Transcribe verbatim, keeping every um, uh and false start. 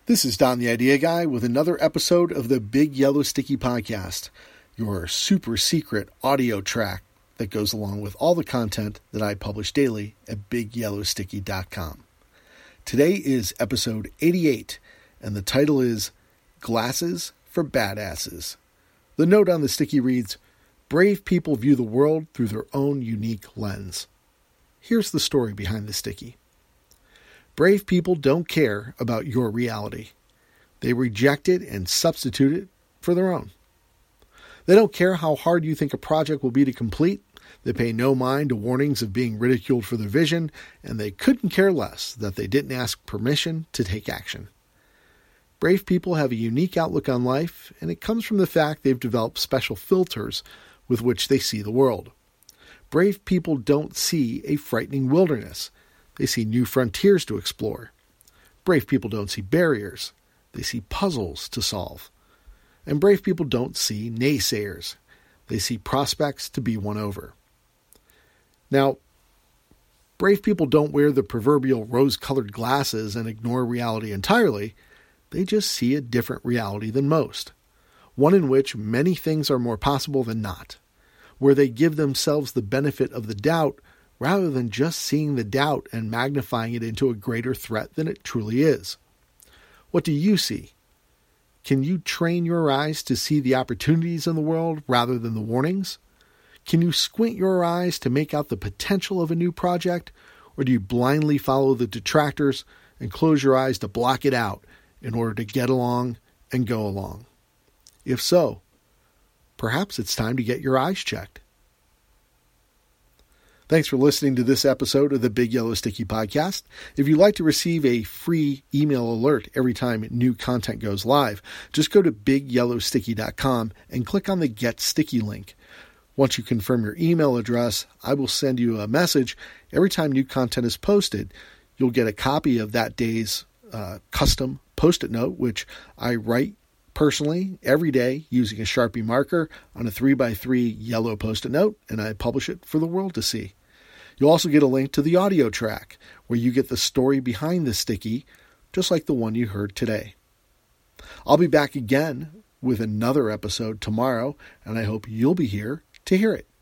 This is Don the Idea Guy with another episode of the Big Yellow Sticky Podcast, your super secret audio track that goes along with all the content that I publish daily at big yellow sticky dot com. Today is episode eighty-eight, and the title is Glasses for Badasses. The note on the sticky reads, "Brave people view the world through their own unique lens." Here's the story behind the sticky. Brave people don't care about your reality. They reject it and substitute it for their own. They don't care how hard you think a project will be to complete. They pay no mind to warnings of being ridiculed for their vision, and they couldn't care less that they didn't ask permission to take action. Brave people have a unique outlook on life, and it comes from the fact they've developed special filters with which they see the world. Brave people don't see a frightening wilderness. They see new frontiers to explore. Brave people don't see barriers. They see puzzles to solve. And brave people don't see naysayers. They see prospects to be won over. Now, brave people don't wear the proverbial rose-colored glasses and ignore reality entirely. They just see a different reality than most. One in which many things are more possible than not. Where they give themselves the benefit of the doubt rather than just seeing the doubt and magnifying it into a greater threat than it truly is. What do you see? Can you train your eyes to see the opportunities in the world rather than the warnings? Can you squint your eyes to make out the potential of a new project, or do you blindly follow the detractors and close your eyes to block it out in order to get along and go along? If so, perhaps it's time to get your eyes checked. Thanks for listening to this episode of the Big Yellow Sticky Podcast. If you'd like to receive a free email alert every time new content goes live, just go to big yellow sticky dot com and click on the Get Sticky link. Once you confirm your email address, I will send you a message. Every time new content is posted, you'll get a copy of that day's uh, custom Post-it note, which I write personally every day using a Sharpie marker on a three by three yellow Post-it note, and I publish it for the world to see. You'll also get a link to the audio track where you get the story behind the sticky, just like the one you heard today. I'll be back again with another episode tomorrow, and I hope you'll be here to hear it.